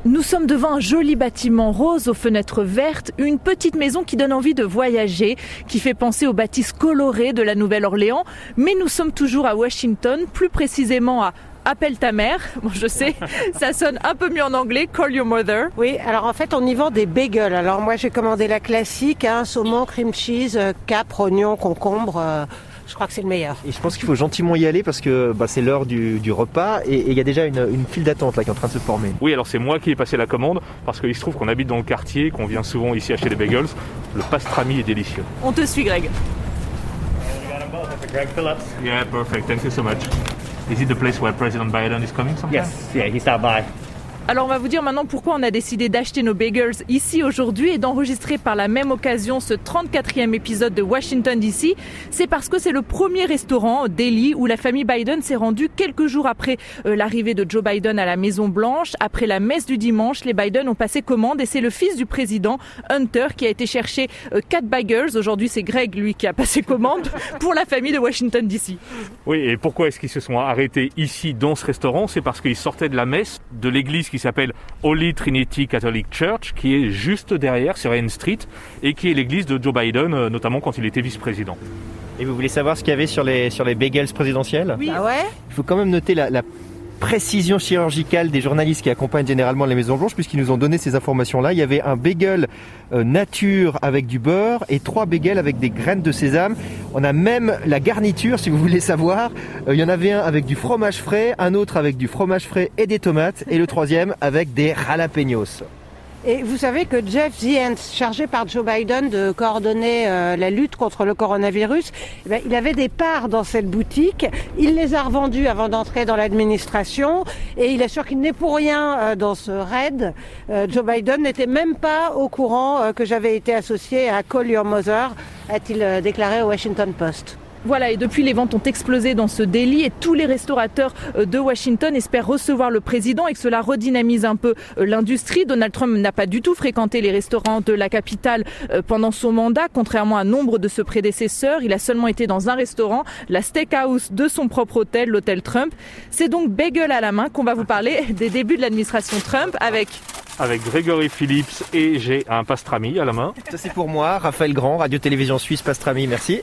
Nous sommes devant un joli bâtiment rose aux fenêtres vertes, une petite maison qui donne envie de voyager, qui fait penser aux bâtisses colorées de la Nouvelle-Orléans. Mais nous sommes toujours à Washington, plus précisément à Appelle ta mère. Bon, je sais, ça sonne un peu mieux en anglais. Call your mother. Oui, alors en fait, on y vend des bagels. Alors moi, j'ai commandé la classique, saumon, cream cheese, capre, oignon, concombre. Je crois que c'est le meilleur. Et je pense qu'il faut gentiment y aller parce que c'est l'heure du repas et il y a déjà une file d'attente là qui est en train de se former. Oui, alors c'est moi qui ai passé la commande parce qu'il se trouve qu'on habite dans le quartier, qu'on vient souvent ici acheter des bagels. Le pastrami est délicieux. On te suit, Greg. Greg Phillips. Yeah, perfect. Thank you so much. Is it the place where President Biden is coming sometime? Yes, yeah, he stopped by. Alors on va vous dire maintenant pourquoi on a décidé d'acheter nos bagels ici aujourd'hui et d'enregistrer par la même occasion ce 34e épisode de Washington DC. C'est parce que c'est le premier restaurant Daily où la famille Biden s'est rendue quelques jours après l'arrivée de Joe Biden à la Maison Blanche. Après la messe du dimanche, les Biden ont passé commande et c'est le fils du président, Hunter, qui a été chercher 4 bagels. Aujourd'hui c'est Greg, lui, qui a passé commande pour la famille de Washington DC. Oui, et pourquoi est-ce qu'ils se sont arrêtés ici dans ce restaurant? C'est parce qu'ils sortaient de la messe de l'église qui s'appelle Holy Trinity Catholic Church, qui est juste derrière sur N Street et qui est l'église de Joe Biden, notamment quand il était vice-président. Et vous voulez savoir ce qu'il y avait sur les bagels présidentiels? Oui. Ah ouais? Il faut quand même noter la précision chirurgicale des journalistes qui accompagnent généralement les Maisons Blanches puisqu'ils nous ont donné ces informations-là. Il y avait un bagel nature avec du beurre et 3 bagels avec des graines de sésame. On a même la garniture, si vous voulez savoir. Il y en avait un avec du fromage frais, un autre avec du fromage frais et des tomates et le troisième avec des jalapeños. Et vous savez que Jeff Zients, chargé par Joe Biden de coordonner la lutte contre le coronavirus, il avait des parts dans cette boutique. Il les a revendues avant d'entrer dans l'administration et il assure qu'il n'est pour rien dans ce raid. Joe Biden n'était même pas au courant que j'avais été associé à Call Your Mother, a-t-il déclaré au Washington Post. Voilà, et depuis les ventes ont explosé dans ce délit et tous les restaurateurs de Washington espèrent recevoir le président et que cela redynamise un peu l'industrie. Donald Trump n'a pas du tout fréquenté les restaurants de la capitale pendant son mandat, contrairement à nombre de ses prédécesseurs. Il a seulement été dans un restaurant, la steakhouse de son propre hôtel, l'hôtel Trump. C'est donc bagel à la main qu'on va vous parler des débuts de l'administration Trump avec Gregory Phillips et j'ai un pastrami à la main. Ça c'est pour moi, Raphaël Grand, Radio-Télévision Suisse, pastrami, merci.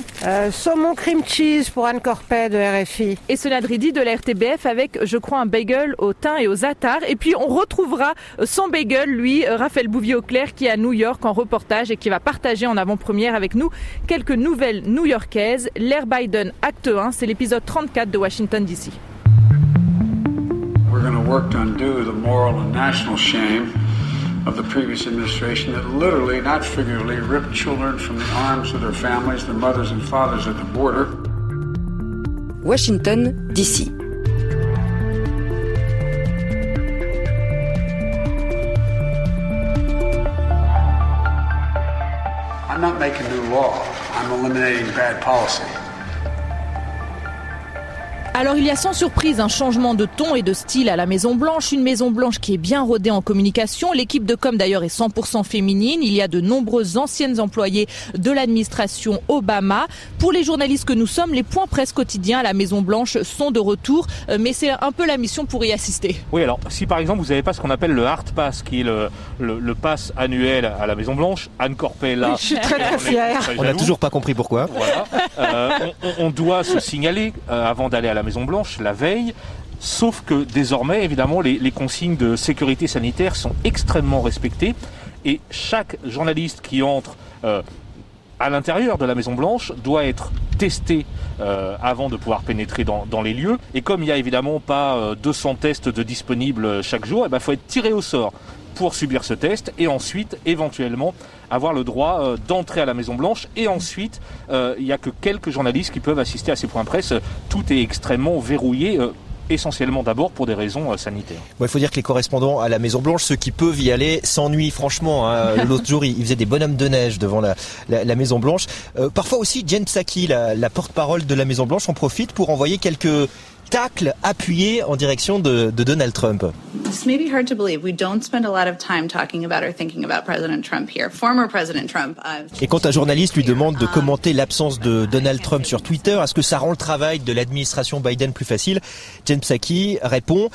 Saumon cream cheese pour Anne Corpet de RFI. Et Sonia Dridi de la RTBF avec, je crois, un bagel au thym et aux attards. Et puis on retrouvera sans bagel, lui, Raphaël Bouvier-Auclair qui est à New York en reportage et qui va partager en avant-première avec nous quelques nouvelles new-yorkaises. L'ère Biden, acte 1, c'est l'épisode 34 de Washington DC. We're going to work to undo the moral and national shame of the previous administration that literally, not figuratively, ripped children from the arms of their families, their mothers and fathers at the border. Washington, D.C. I'm not making new law. I'm eliminating bad policy. Alors il y a sans surprise un changement de ton et de style à la Maison Blanche, une Maison Blanche qui est bien rodée en communication. L'équipe de com d'ailleurs est 100% féminine. Il y a de nombreuses anciennes employées de l'administration Obama. Pour les journalistes que nous sommes, les points presse quotidiens à la Maison Blanche sont de retour, mais c'est un peu la mission pour y assister. Oui, alors si par exemple vous n'avez pas ce qu'on appelle le Hard Pass, qui est le pass annuel à la Maison Blanche, Anne Corpet là. Je suis très fière. On n'a toujours pas compris pourquoi. Voilà. On doit se signaler avant d'aller à la Maison Blanche la veille, sauf que désormais évidemment les consignes de sécurité sanitaire sont extrêmement respectées et chaque journaliste qui entre à l'intérieur de la Maison Blanche doit être testé avant de pouvoir pénétrer dans les lieux. Et comme il n'y a évidemment pas 200 tests de disponibles chaque jour, il faut être tiré au sort pour subir ce test et ensuite éventuellement avoir le droit d'entrer à la Maison Blanche. Et ensuite il n'y a que quelques journalistes qui peuvent assister à ces points presse. Tout est extrêmement verrouillé, essentiellement d'abord pour des raisons sanitaires. Il faut dire que les correspondants à la Maison Blanche, ceux qui peuvent y aller, s'ennuient franchement. L'autre jour, ils faisaient des bonhommes de neige devant la Maison Blanche. Parfois aussi, Jen Psaki, la porte-parole de la Maison Blanche, en profite pour envoyer quelques tacles appuyés en direction de Donald Trump. This may be hard to believe. We don't spend a lot of time talking about or thinking about President Trump here. Former President Trump. Et quand un journaliste lui demande de commenter l'absence de Donald Trump sur Twitter, est-ce que ça rend le travail de l'administration Biden plus facile? Jen Psaki répond: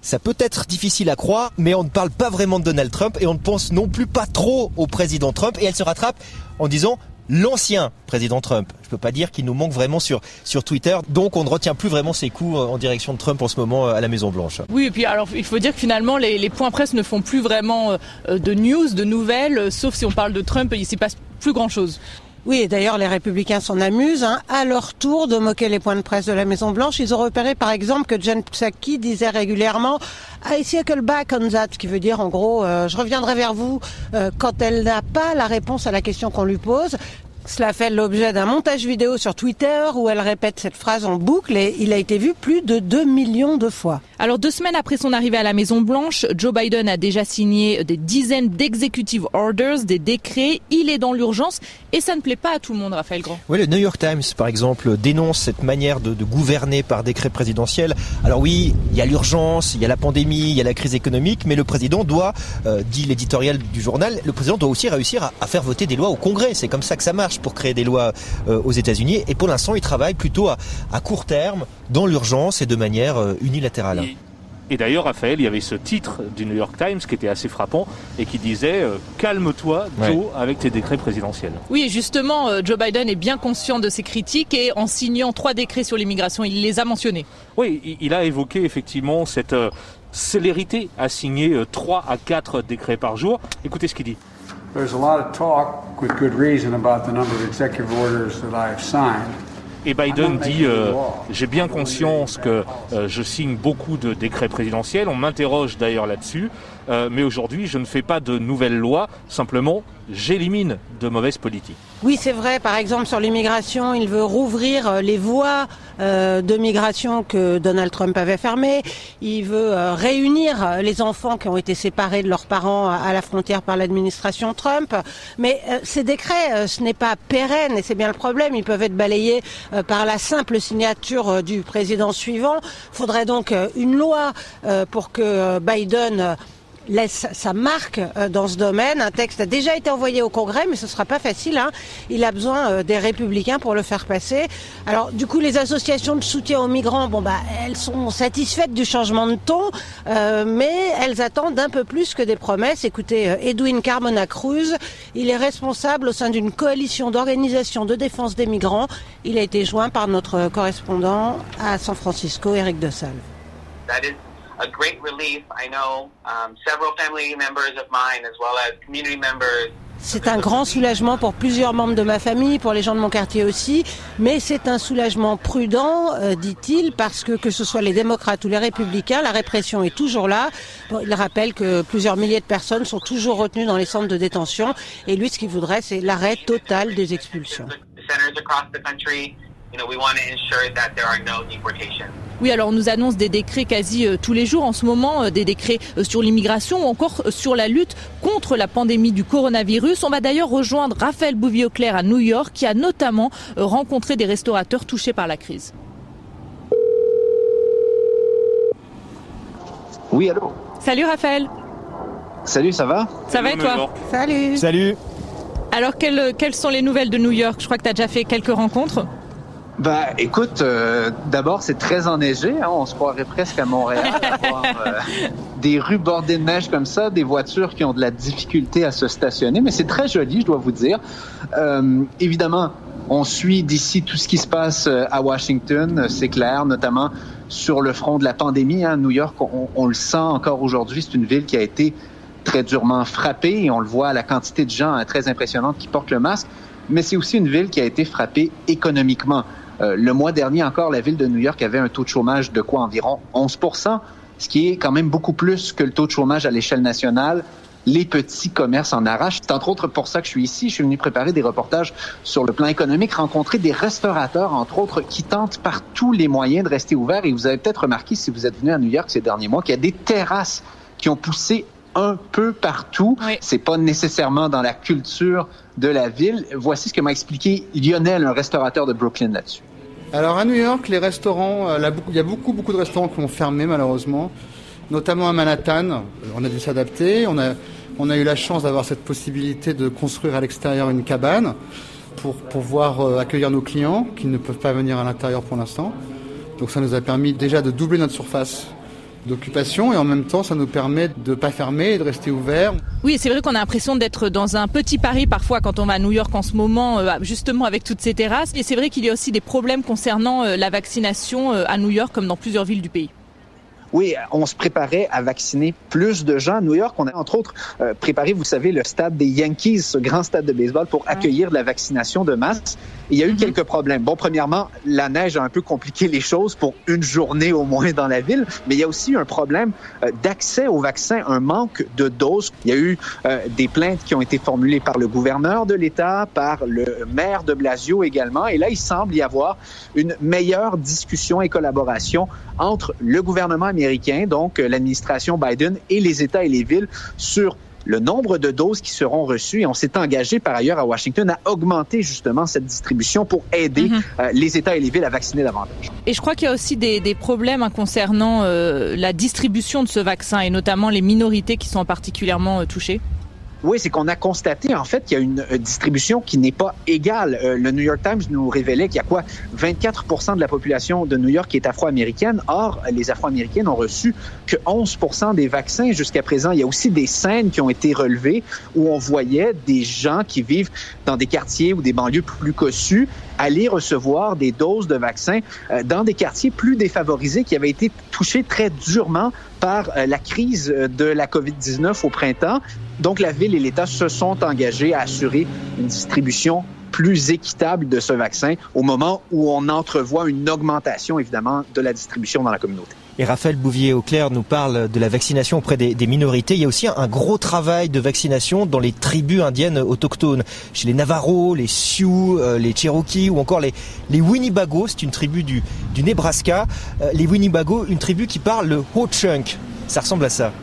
Ça peut être difficile à croire, mais on ne parle pas vraiment de Donald Trump et on ne pense non plus pas trop au président Trump. Et elle se rattrape en disant l'ancien président Trump. Je peux pas dire qu'il nous manque vraiment sur Twitter, donc on ne retient plus vraiment ses coups en direction de Trump en ce moment à la Maison-Blanche. Oui, et puis alors il faut dire que finalement les points presse ne font plus vraiment de news, de nouvelles, sauf si on parle de Trump, il s'y passe plus grand-chose. Oui, et d'ailleurs, les Républicains s'en amusent, à leur tour de moquer les points de presse de la Maison-Blanche. Ils ont repéré, par exemple, que Jen Psaki disait régulièrement « I circle back on that », ce qui veut dire, en gros, je reviendrai vers vous quand elle n'a pas la réponse à la question qu'on lui pose. Cela fait l'objet d'un montage vidéo sur Twitter où elle répète cette phrase en boucle et il a été vu plus de 2 millions de fois. Alors 2 semaines après son arrivée à la Maison-Blanche, Joe Biden a déjà signé des dizaines d'executive orders, des décrets. Il est dans l'urgence et ça ne plaît pas à tout le monde, Raphaël Grand. Oui, le New York Times, par exemple, dénonce cette manière de gouverner par décret présidentiel. Alors oui, il y a l'urgence, il y a la pandémie, il y a la crise économique, mais le président doit, dit l'éditorial du journal, le président doit aussi réussir à faire voter des lois au Congrès. C'est comme ça que ça marche pour créer des lois aux États-Unis. Et pour l'instant, il travaille plutôt à court terme, dans l'urgence et de manière unilatérale. Et d'ailleurs, Raphaël, il y avait ce titre du New York Times qui était assez frappant et qui disait « Calme-toi, Joe, avec tes décrets présidentiels ». Oui, et justement, Joe Biden est bien conscient de ces critiques et en signant 3 décrets sur l'immigration, il les a mentionnés. Oui, il a évoqué effectivement cette célérité à signer 3 à 4 décrets par jour. Écoutez ce qu'il dit. There's a lot of talk, with good reason, about the number of executive orders that I have signed. Et Biden dit j'ai bien conscience que je signe beaucoup de décrets présidentiels. On m'interroge d'ailleurs là-dessus. Mais aujourd'hui, je ne fais pas de nouvelles lois. Simplement, j'élimine de mauvaises politiques. Oui, c'est vrai. Par exemple, sur l'immigration, il veut rouvrir les voies de migration que Donald Trump avait fermées. Il veut réunir les enfants qui ont été séparés de leurs parents à la frontière par l'administration Trump. Mais ces décrets, ce n'est pas pérenne et c'est bien le problème. Ils peuvent être balayés par la simple signature du président suivant. Il faudrait donc une loi pour que Biden laisse sa marque dans ce domaine. Un texte a déjà été envoyé au Congrès, mais ce sera pas facile. Il a besoin des Républicains pour le faire passer. Alors, du coup, les associations de soutien aux migrants, elles sont satisfaites du changement de ton, mais elles attendent un peu plus que des promesses. Écoutez, Edwin Carmona Cruz, il est responsable au sein d'une coalition d'organisations de défense des migrants. Il a été joint par notre correspondant à San Francisco, Eric de Salve. A great relief. I know several family members of mine as well as community members. C'est un grand soulagement pour plusieurs membres de ma famille, pour les gens de mon quartier aussi, mais c'est un soulagement prudent, dit-il, parce que ce soit les démocrates ou les républicains, la répression est toujours là. Il rappelle que plusieurs milliers de personnes sont toujours retenues dans les centres de détention, et lui, ce qu'il voudrait, c'est l'arrêt total des expulsions. Oui, alors on nous annonce des décrets quasi tous les jours en ce moment, des décrets sur l'immigration ou encore sur la lutte contre la pandémie du coronavirus. On va d'ailleurs rejoindre Raphaël Bouvier-Auclair à New York qui a notamment rencontré des restaurateurs touchés par la crise. Oui, allô. Salut Raphaël. Salut, ça va? Ça va et toi? Salut. Salut. Alors quelles sont les nouvelles de New York? Je crois que tu as déjà fait quelques rencontres. Écoute, d'abord, c'est très enneigé. On se croirait presque à Montréal. Avoir, des rues bordées de neige comme ça, des voitures qui ont de la difficulté à se stationner. Mais c'est très joli, je dois vous dire. Évidemment, on suit d'ici tout ce qui se passe à Washington, c'est clair, notamment sur le front de la pandémie. New York, on le sent encore aujourd'hui. C'est une ville qui a été très durement frappée. Et on le voit à la quantité de gens très impressionnante qui portent le masque. Mais c'est aussi une ville qui a été frappée économiquement. Le mois dernier encore, la ville de New York avait un taux de chômage de environ 11%, ce qui est quand même beaucoup plus que le taux de chômage à l'échelle nationale. Les petits commerces en arrachent. C'est entre autres pour ça que je suis ici. Je suis venu préparer des reportages sur le plan économique, rencontrer des restaurateurs, entre autres, qui tentent par tous les moyens de rester ouverts. Et vous avez peut-être remarqué, si vous êtes venu à New York ces derniers mois, qu'il y a des terrasses qui ont poussé un peu partout. Oui. C'est pas nécessairement dans la culture de la ville. Voici ce que m'a expliqué Lionel, un restaurateur de Brooklyn, là-dessus. Alors à New York, les restaurants, il y a beaucoup de restaurants qui ont fermé malheureusement, notamment à Manhattan. On a dû s'adapter. On a eu la chance d'avoir cette possibilité de construire à l'extérieur une cabane pour pouvoir accueillir nos clients qui ne peuvent pas venir à l'intérieur pour l'instant. Donc ça nous a permis déjà de doubler notre surface d'occupation et en même temps ça nous permet de pas fermer et de rester ouvert. Oui, c'est vrai qu'on a l'impression d'être dans un petit Paris parfois quand on va à New York en ce moment, justement avec toutes ces terrasses. Et c'est vrai qu'il y a aussi des problèmes concernant la vaccination à New York comme dans plusieurs villes du pays. Oui, on se préparait à vacciner plus de gens à New York. On a entre autres préparé, vous savez, le stade des Yankees, ce grand stade de baseball, pour accueillir de la vaccination de masse. Et il y a eu quelques problèmes. Bon, premièrement, la neige a un peu compliqué les choses pour une journée au moins dans la ville, mais il y a aussi un problème d'accès au vaccin, un manque de doses. Il y a eu des plaintes qui ont été formulées par le gouverneur de l'État, par le maire de Blasio également. Et là, il semble y avoir une meilleure discussion et collaboration entre le gouvernement américain, donc l'administration Biden, et les États et les villes sur le nombre de doses qui seront reçues. Et on s'est engagé par ailleurs à Washington à augmenter justement cette distribution pour aider les États et les villes à vacciner davantage. Et je crois qu'il y a aussi des problèmes concernant la distribution de ce vaccin et notamment les minorités qui sont particulièrement touchées. Oui, c'est qu'on a constaté, en fait, qu'il y a une distribution qui n'est pas égale. Le New York Times nous révélait qu'il y a 24% de la population de New York qui est afro-américaine. Or, les Afro-Américaines ont reçu que 11% des vaccins jusqu'à présent. Il y a aussi des scènes qui ont été relevées où on voyait des gens qui vivent dans des quartiers ou des banlieues plus cossues aller recevoir des doses de vaccins dans des quartiers plus défavorisés qui avaient été touchés très durement par la crise de la COVID-19 au printemps. Donc, la Ville et l'État se sont engagés à assurer une distribution plus équitable de ce vaccin au moment où on entrevoit une augmentation, évidemment, de la distribution dans la communauté. Et Raphaël Bouvier-Auclair nous parle de la vaccination auprès des minorités. Il y a aussi un gros travail de vaccination dans les tribus indiennes autochtones. Chez les Navajos, les Sioux, les Cherokees ou encore les Winnebago. C'est une tribu du Nebraska. Les Winnebago, une tribu qui parle le Ho-Chunk. Ça ressemble à ça.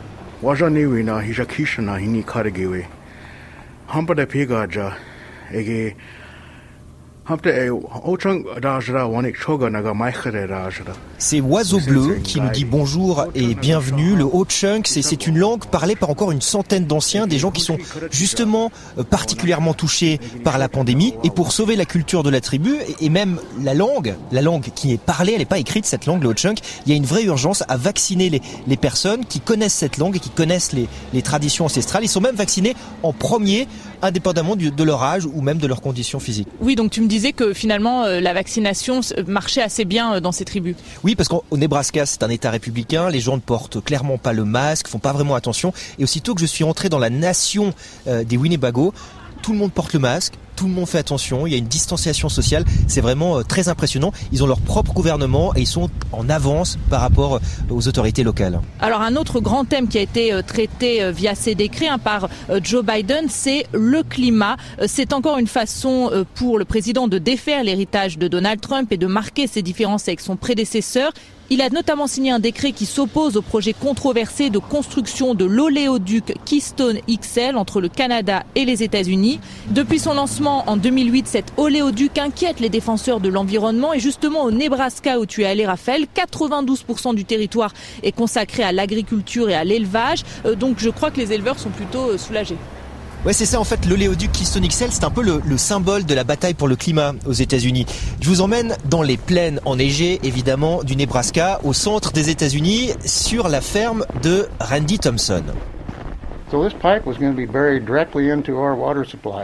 C'est Oiseau Bleu qui nous dit bonjour et bienvenue. Le Ho-Chunk, c'est une langue parlée par encore une centaine d'anciens, des gens qui sont justement particulièrement touchés par la pandémie. Et pour sauver la culture de la tribu et même la langue qui est parlée, elle n'est pas écrite cette langue, le Ho-Chunk, il y a une vraie urgence à vacciner les personnes qui connaissent cette langue et qui connaissent les traditions ancestrales. Ils sont même vaccinés en premier, indépendamment de leur âge ou même de leurs conditions physiques. Oui, donc tu me disais que finalement la vaccination marchait assez bien dans ces tribus. Oui, parce qu'au Nebraska, c'est un État républicain, les gens ne portent clairement pas le masque, font pas vraiment attention. Et aussitôt que je suis entré dans la nation des Winnebago, tout le monde porte le masque, tout le monde fait attention, il y a une distanciation sociale, c'est vraiment très impressionnant. Ils ont leur propre gouvernement et ils sont en avance par rapport aux autorités locales. Alors un autre grand thème qui a été traité via ces décrets par Joe Biden, c'est le climat. C'est encore une façon pour le président de défaire l'héritage de Donald Trump et de marquer ses différences avec son prédécesseur. Il a notamment signé un décret qui s'oppose au projet controversé de construction de l'oléoduc Keystone XL entre le Canada et les États-Unis. Depuis son lancement en 2008, cet oléoduc inquiète les défenseurs de l'environnement et justement au Nebraska où tu es allé, Raphaël, 92% du territoire est consacré à l'agriculture et à l'élevage. Donc je crois que les éleveurs sont plutôt soulagés. Ouais, c'est ça en fait, l'oléoduc Keystone XL, c'est un peu le symbole de la bataille pour le climat aux États-Unis. Je vous emmène dans les plaines enneigées, évidemment, du Nebraska, au centre des États-Unis, sur la ferme de Randy Thompson. So this pipe was going to be buried directly into our water supply.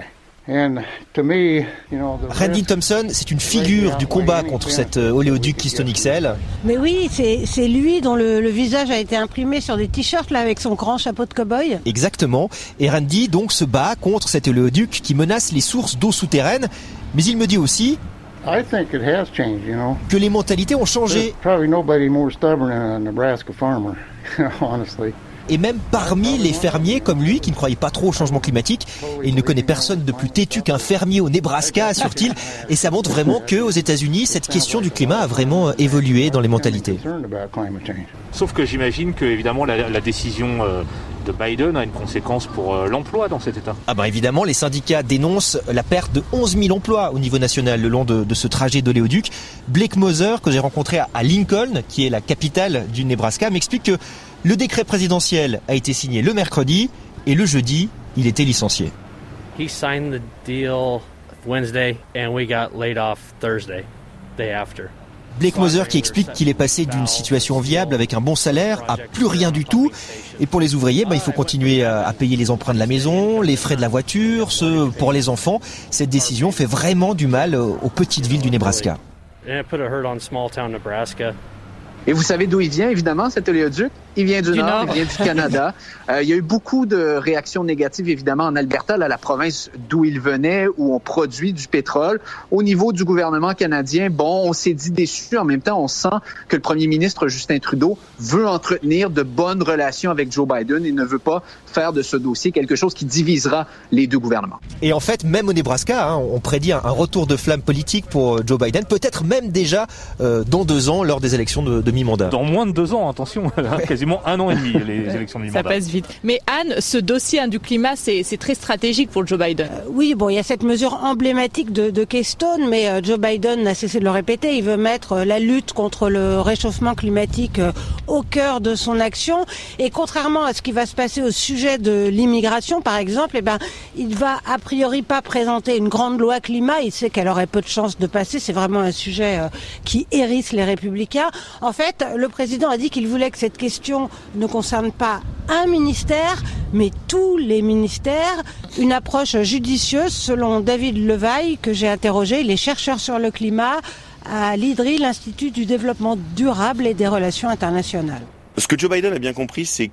Randy Thompson, c'est une figure du combat contre cet oléoduc Keystone XL. Mais oui, c'est lui dont le visage a été imprimé sur des t-shirts là avec son grand chapeau de cow-boy. Exactement. Et Randy donc se bat contre cet oléoduc qui menace les sources d'eau souterraine. Mais il me dit aussi que les mentalités ont changé. Et même parmi les fermiers comme lui, qui ne croyaient pas trop au changement climatique, et il ne connaît personne de plus têtu qu'un fermier au Nebraska, assure-t-il. Et ça montre vraiment qu'aux États-Unis, cette question du climat a vraiment évolué dans les mentalités. Sauf que j'imagine que, évidemment, la décision de Biden a une conséquence pour l'emploi dans cet État. Ah ben évidemment, les syndicats dénoncent la perte de 11 000 emplois au niveau national le long de ce trajet d'oléoduc. Blake Moser, que j'ai rencontré à Lincoln, qui est la capitale du Nebraska, m'explique que le décret présidentiel a été signé le mercredi et le jeudi, il était licencié. He signed the deal Wednesday and we got laid off Thursday, day after. Blake Moser qui explique qu'il est passé d'une situation viable avec un bon salaire à plus rien du tout. Et pour les ouvriers, il faut continuer à payer les emprunts de la maison, les frais de la voiture, ceux pour les enfants. Cette décision fait vraiment du mal aux petites villes du Nebraska. Et vous savez d'où il vient, évidemment, cet oléoduc? Il vient du Nord, il vient du Canada. Il y a eu beaucoup de réactions négatives, évidemment, en Alberta, la province d'où il venait, où on produit du pétrole. Au niveau du gouvernement canadien, on s'est dit déçu. En même temps, on sent que le premier ministre Justin Trudeau veut entretenir de bonnes relations avec Joe Biden. Il ne veut pas faire de ce dossier quelque chose qui divisera les deux gouvernements. Et en fait, même au Nebraska, on prédit un retour de flamme politique pour Joe Biden, peut-être même déjà dans 2 ans, lors des élections de mi-mandat. Dans moins de 2 ans, attention, quasiment 1 an et demi, les élections de mi-mandat. Ça passe vite. Mais Anne, ce dossier du climat, c'est très stratégique pour Joe Biden. Oui, il y a cette mesure emblématique de Keystone, mais Joe Biden n'a cessé de le répéter. Il veut mettre la lutte contre le réchauffement climatique au cœur de son action. Et contrairement à ce qui va se passer au sujet de l'immigration, par exemple, il va a priori pas présenter une grande loi climat. Il sait qu'elle aurait peu de chances de passer. C'est vraiment un sujet qui hérisse les républicains. En fait, le président a dit qu'il voulait que cette question ne concerne pas un ministère, mais tous les ministères. Une approche judicieuse, selon David Levaille, que j'ai interrogé. Il est chercheur sur le climat à l'IDRI, l'Institut du développement durable et des relations internationales. Ce que Joe Biden a bien compris, c'est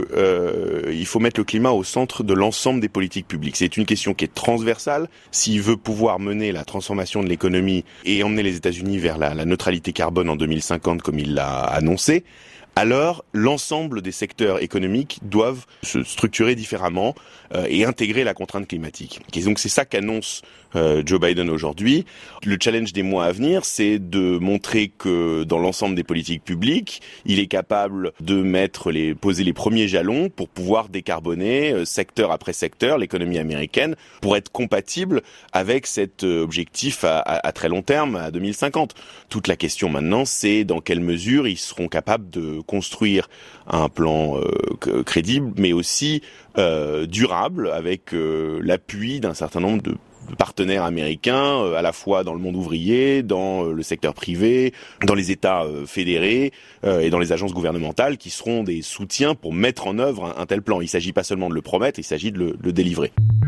que il faut mettre le climat au centre de l'ensemble des politiques publiques. C'est une question qui est transversale. S'il veut pouvoir mener la transformation de l'économie et emmener les États-Unis vers la neutralité carbone en 2050, comme il l'a annoncé, alors l'ensemble des secteurs économiques doivent se structurer différemment et intégrer la contrainte climatique. Et donc c'est ça qu'annonce Joe Biden aujourd'hui. Le challenge des mois à venir, c'est de montrer que dans l'ensemble des politiques publiques, il est capable de poser les premiers jalons pour pouvoir décarboner secteur après secteur l'économie américaine pour être compatible avec cet objectif à très long terme, à 2050. Toute la question maintenant, c'est dans quelle mesure ils seront capables de construire un plan crédible, mais aussi durable, avec l'appui d'un certain nombre de partenaires américains, à la fois dans le monde ouvrier, dans le secteur privé, dans les États fédérés et dans les agences gouvernementales qui seront des soutiens pour mettre en œuvre un tel plan. Il ne s'agit pas seulement de le promettre, il s'agit de le délivrer.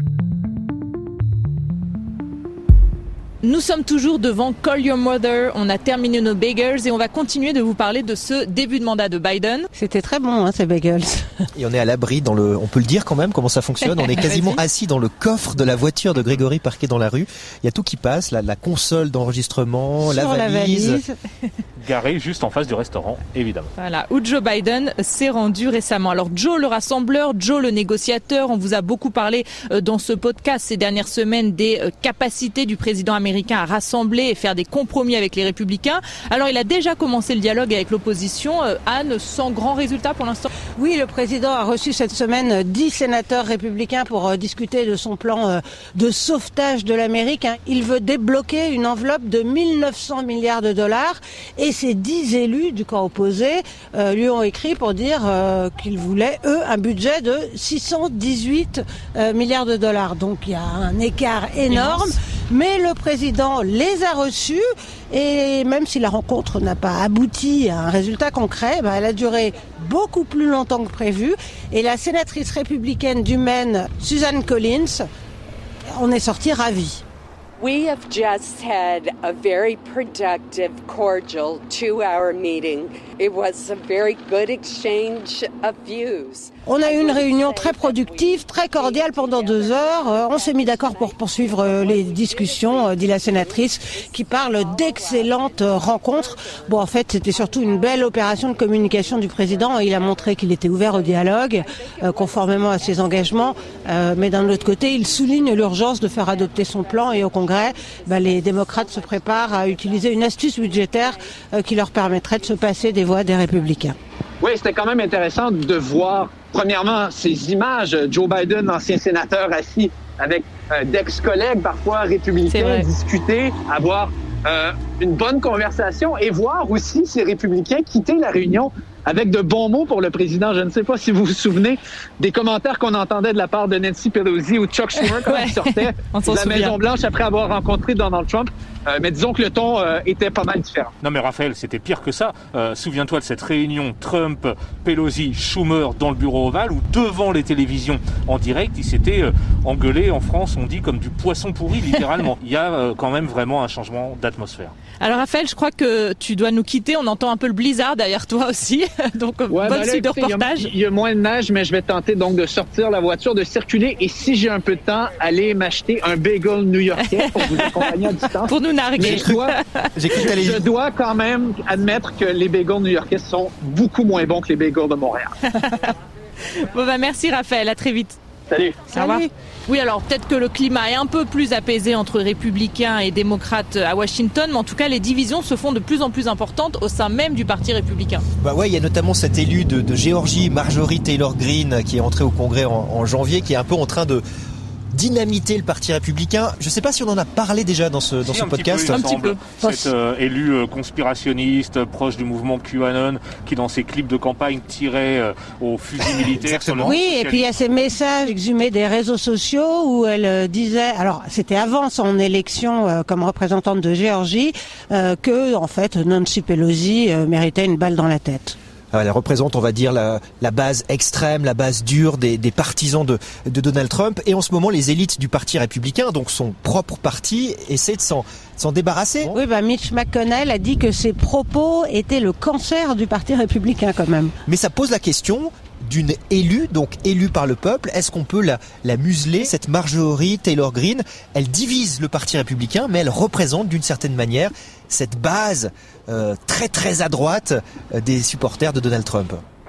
Nous sommes toujours devant Call Your Mother, on a terminé nos bagels et on va continuer de vous parler de ce début de mandat de Biden. C'était très bon ces bagels. Et on est à l'abri on peut le dire quand même comment ça fonctionne, on est quasiment assis dans le coffre de la voiture de Grégory parquée dans la rue. Il y a tout qui passe, la console d'enregistrement, la valise. Garée juste en face du restaurant, évidemment. Voilà, où Joe Biden s'est rendu récemment. Alors Joe le rassembleur, Joe le négociateur, on vous a beaucoup parlé dans ce podcast ces dernières semaines des capacités du président américain à rassembler et faire des compromis avec les républicains. Alors il a déjà commencé le dialogue avec l'opposition. Anne, sans grand résultat pour l'instant. Oui, le président a reçu cette semaine 10 sénateurs républicains pour discuter de son plan de sauvetage de l'Amérique. Il veut débloquer une enveloppe de 1900 milliards de dollars et ces 10 élus du camp opposé lui ont écrit pour dire qu'ils voulaient, eux, un budget de 618 milliards de dollars. Donc il y a un écart énorme. Mais le président les a reçus et même si la rencontre n'a pas abouti à un résultat concret, elle a duré beaucoup plus longtemps que prévu. Et la sénatrice républicaine du Maine, Susan Collins, en est sortie ravie. We have just had a very productive, cordial 2-hour meeting. It was a very good exchange of views. On a eu une réunion très productive, très cordiale pendant 2 heures. On s'est mis d'accord pour poursuivre les discussions, dit la sénatrice, qui parle d'excellentes rencontres. Bon, en fait, c'était surtout une belle opération de communication du président. Il a montré qu'il était ouvert au dialogue, conformément à ses engagements. Mais d'un autre côté, il souligne l'urgence de faire adopter son plan. Et au Congrès, les démocrates se préparent à utiliser une astuce budgétaire qui leur permettrait de se passer des voix des républicains. Oui, c'était quand même intéressant de voir, premièrement, ces images. Joe Biden, ancien sénateur, assis avec d'ex-collègues, parfois républicains, discuter, avoir une bonne conversation et voir aussi ces républicains quitter la réunion avec de bons mots pour le président. Je ne sais pas si vous vous souvenez des commentaires qu'on entendait de la part de Nancy Pelosi ou Chuck Schumer quand il sortait de la Maison-Blanche après avoir rencontré Donald Trump. Mais disons que le ton était pas mal différent. Non mais Raphaël, c'était pire que ça. Souviens-toi de cette réunion Trump, Pelosi, Schumer dans le bureau ovale où devant les télévisions en direct, ils s'étaient engueulés. En France, on dit comme du poisson pourri littéralement. Il y a quand même vraiment un changement d'atmosphère. Alors Raphaël, je crois que tu dois nous quitter. On entend un peu le blizzard derrière toi aussi. Donc bonne suite de reportage. Il y a moins de neige, mais je vais tenter donc de sortir la voiture, de circuler et si j'ai un peu de temps, aller m'acheter un bagel new-yorkais pour vous accompagner à distance. Pour nous narguer. Mais je dois quand même admettre que les bagels new-yorkais sont beaucoup moins bons que les bagels de Montréal. Bon merci Raphaël, à très vite. Salut. Au revoir. Oui, alors peut-être que le climat est un peu plus apaisé entre républicains et démocrates à Washington, mais en tout cas les divisions se font de plus en plus importantes au sein même du parti républicain. Ouais, il y a notamment cette élue de Géorgie, Marjorie Taylor Greene, qui est entrée au Congrès en janvier, qui est un peu en train de dynamiter le parti républicain. Je ne sais pas si on en a parlé déjà dans ce podcast. Un petit peu. Cette élue conspirationniste, proche du mouvement QAnon, qui dans ses clips de campagne tirait au fusil militaire. Oui, et puis il y a ces messages exhumés des réseaux sociaux où elle disait, alors c'était avant son élection comme représentante de Géorgie, que en fait Nancy Pelosi méritait une balle dans la tête. Elle représente, on va dire, la base extrême, la base dure des partisans de Donald Trump. Et en ce moment, les élites du parti républicain, donc son propre parti, essaient de s'en débarrasser. Oui, Mitch McConnell a dit que ses propos étaient le cancer du parti républicain quand même. Mais ça pose la question d'une élue, donc élue par le peuple. Est-ce qu'on peut la museler, cette Marjorie Taylor Greene? Elle divise le parti républicain, mais elle représente d'une certaine manière cette base très très à droite des supporters de Donald Trump.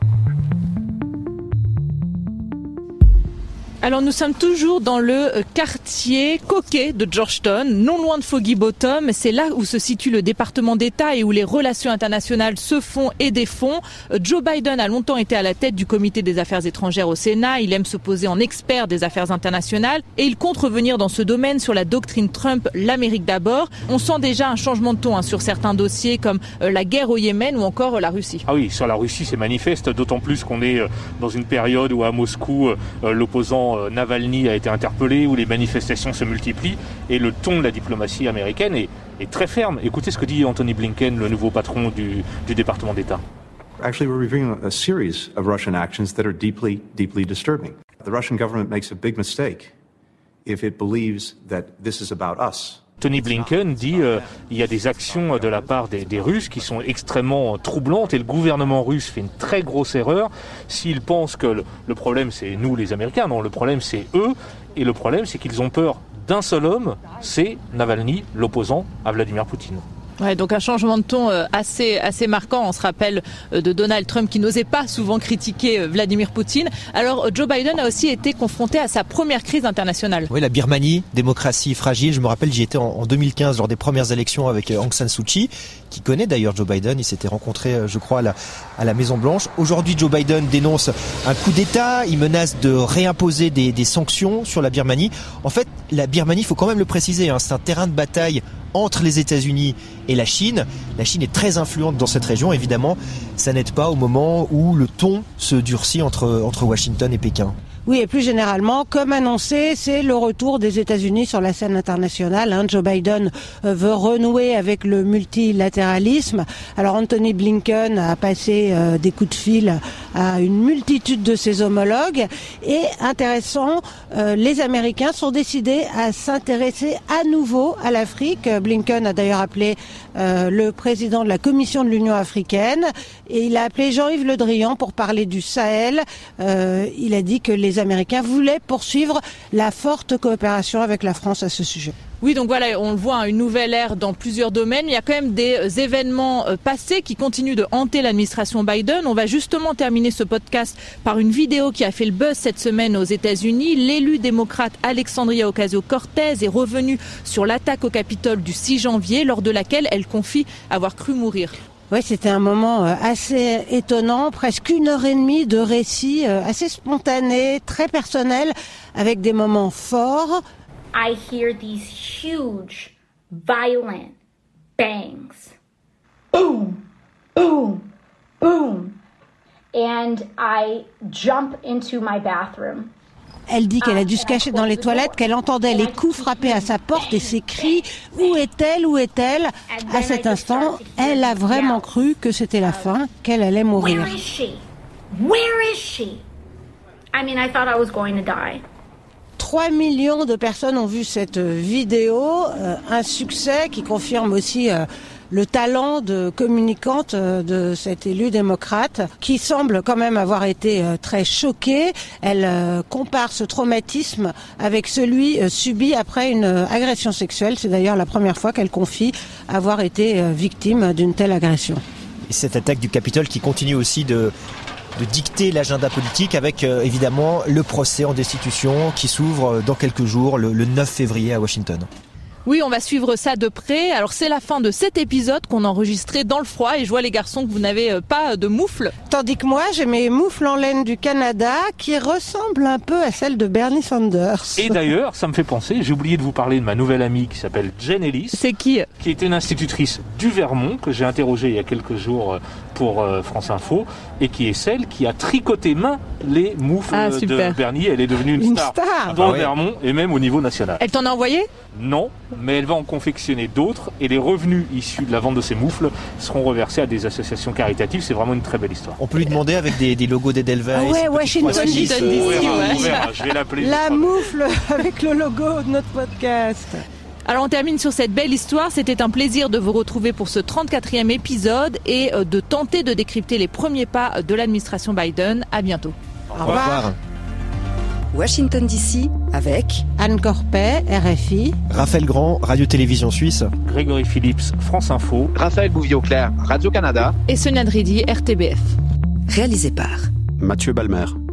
Alors nous sommes toujours dans le quartier coquet de Georgetown, non loin de Foggy Bottom. C'est là où se situe le département d'État et où les relations internationales se font et défont. Joe Biden a longtemps été à la tête du comité des affaires étrangères au Sénat. Il aime se poser en expert des affaires internationales et il compte revenir dans ce domaine sur la doctrine Trump, l'Amérique d'abord. On sent déjà un changement de ton sur certains dossiers comme la guerre au Yémen ou encore la Russie. Ah oui, sur la Russie c'est manifeste, d'autant plus qu'on est dans une période où à Moscou l'opposant Navalny a été interpellé, où les manifestations se multiplient et le ton de la diplomatie américaine est très ferme. Écoutez ce que dit Anthony Blinken, le nouveau patron du département d'État. Actually, we're reviewing a series of Russian actions that are deeply, deeply disturbing. The Russian government makes a big mistake if it believes that this is about us. Tony Blinken dit il y a des actions de la part des Russes qui sont extrêmement troublantes et le gouvernement russe fait une très grosse erreur s'il pense que le problème c'est nous les Américains. Non, le problème c'est eux et le problème c'est qu'ils ont peur d'un seul homme, c'est Navalny, l'opposant à Vladimir Poutine. Ouais, donc un changement de ton assez marquant. On se rappelle de Donald Trump qui n'osait pas souvent critiquer Vladimir Poutine. Alors Joe Biden a aussi été confronté à sa première crise internationale. Oui, la Birmanie, démocratie fragile. Je me rappelle, j'y étais en 2015 lors des premières élections avec Aung San Suu Kyi, qui connaît d'ailleurs Joe Biden. Ils s'étaient rencontrés, je crois, à la Maison Blanche. Aujourd'hui, Joe Biden dénonce un coup d'État. Il menace de réimposer des sanctions sur la Birmanie. En fait, la Birmanie, il faut quand même le préciser, c'est un terrain de bataille entre les États-Unis et la Chine. La Chine est très influente dans cette région, évidemment. Ça n'aide pas au moment où le ton se durcit entre Washington et Pékin. Oui, et plus généralement, comme annoncé, c'est le retour des États-Unis sur la scène internationale. Joe Biden veut renouer avec le multilatéralisme. Alors Anthony Blinken a passé des coups de fil à une multitude de ses homologues. Et intéressant, les Américains sont décidés à s'intéresser à nouveau à l'Afrique. Blinken a d'ailleurs appelé le président de la Commission de l'Union africaine et il a appelé Jean-Yves Le Drian pour parler du Sahel. Il a dit que les Américains voulaient poursuivre la forte coopération avec la France à ce sujet. Oui, donc voilà, on le voit, une nouvelle ère dans plusieurs domaines. Il y a quand même des événements passés qui continuent de hanter l'administration Biden. On va justement terminer ce podcast par une vidéo qui a fait le buzz cette semaine aux États-Unis. L'élu démocrate Alexandria Ocasio-Cortez est revenue sur l'attaque au Capitole du 6 janvier, lors de laquelle elle confie avoir cru mourir. Oui, c'était un moment assez étonnant, presque 1h30 de récit assez spontané, très personnel, avec des moments forts. I hear these huge, violent bangs. Boom, boom, boom, and I jump into my bathroom. Elle dit qu'elle a dû se cacher dans les toilettes, qu'elle entendait les coups frapper à sa porte et ses cris « Où est-elle ? Où est-elle ?» À cet instant, elle a vraiment cru que c'était la fin, qu'elle allait mourir. Where is she? Where is she? I mean, I thought I was going to die. 3 millions de personnes ont vu cette vidéo, un succès qui confirme aussi le talent de communicante de cette élue démocrate qui semble quand même avoir été très choquée. Elle compare ce traumatisme avec celui subi après une agression sexuelle. C'est d'ailleurs la première fois qu'elle confie avoir été victime d'une telle agression. Et cette attaque du Capitole qui continue aussi de dicter l'agenda politique avec évidemment le procès en destitution qui s'ouvre dans quelques jours, le 9 février à Washington. Oui, on va suivre ça de près. Alors c'est la fin de cet épisode qu'on a enregistré dans le froid et je vois les garçons que vous n'avez pas de moufles. Tandis que moi j'ai mes moufles en laine du Canada qui ressemblent un peu à celles de Bernie Sanders. Et d'ailleurs, ça me fait penser, j'ai oublié de vous parler de ma nouvelle amie qui s'appelle Jen Ellis. C'est qui était une institutrice du Vermont que j'ai interrogée il y a quelques jours pour France Info et qui est celle qui a tricoté main les moufles de Bernie. Elle est devenue une star dans le Vermont et même au niveau national. Elle t'en a envoyé ? Non, mais elle va en confectionner d'autres et les revenus issus de la vente de ces moufles seront reversés à des associations caritatives. C'est vraiment une très belle histoire. On peut lui demander avec des logos d'Edelweiss. Ouais, Washington DC. Je vais l'appeler. La moufle avec le logo de notre podcast. Alors on termine sur cette belle histoire. C'était un plaisir de vous retrouver pour ce 34e épisode et de tenter de décrypter les premiers pas de l'administration Biden. À bientôt. Au revoir. Washington DC avec Anne Corpet, RFI, Raphaël Grand, Radio-Télévision Suisse, Grégory Phillips, France Info, Raphaël Bouvier-Auclair, Radio-Canada et Sonia Dridi, RTBF. Réalisé par Mathieu Balmer.